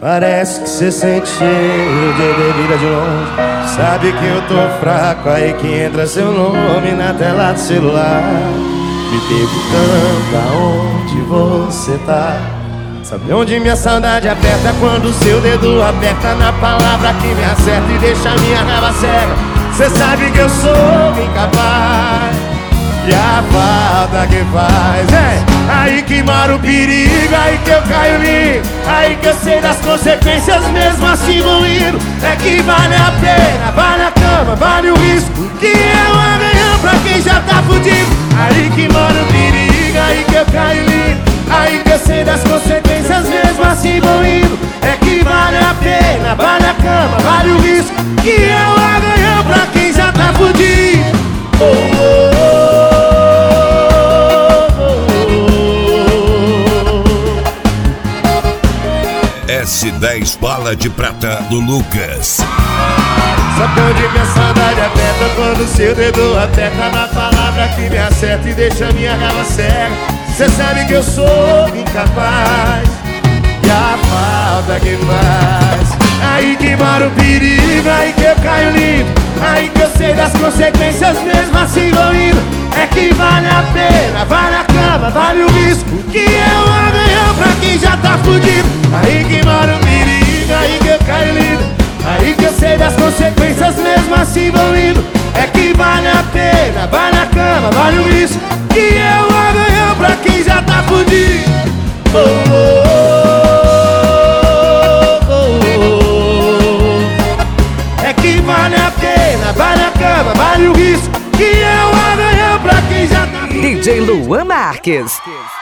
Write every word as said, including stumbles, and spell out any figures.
Parece que cê sente cheiro de bebida de longe. Sabe que eu tô fraco, aí que entra seu nome na tela do celular, me perguntando aonde você tá. Sabe onde minha saudade aperta? Quando seu dedo aperta na palavra que me acerta e deixa minha raiva cega. Cê sabe que eu sou incapaz, e a falta que faz é aí que mora o perigo, aí que eu caio lindo, aí que eu sei das consequências mesmo assim vou indo. É que vale a pena, vale a cama, vale o risco, que é um arranhão pra quem já tá fudido. Aí que mora o perigo, aí que eu caio lindo, aí que eu sei das consequências mesmo assim vou indo. É que vale a pena, vale a cama, vale o risco, que é um arranhão pra quem já tá fudido. Oh, oh, oh. S dez Bala de Prata do Lucas. Sabe onde minha saudade aperta? Quando seu dedo aperta na palavra que me acerta e deixa minha raiva cega. Cê sabe que eu sou incapaz, e a falta que faz aí que mora o perigo, aí que eu caio lindo, aí que eu sei das consequências mesmo assim vou indo. É que vale a pena, vale a cama, vale o risco, que é um arranhão pra quem já tá fudido. Aí que mora o perigo, aí que eu caio lindo, aí que eu sei das consequências mesmo assim vou indo. É que vale a pena, vale a cama, vale o risco, que é um arranhão pra quem já tá fudido. Oh, oh, oh, oh, oh. É que vale a pena, vale a cama, vale o risco, que é um arranhão pra quem já tá fudido. D J Luan Marques.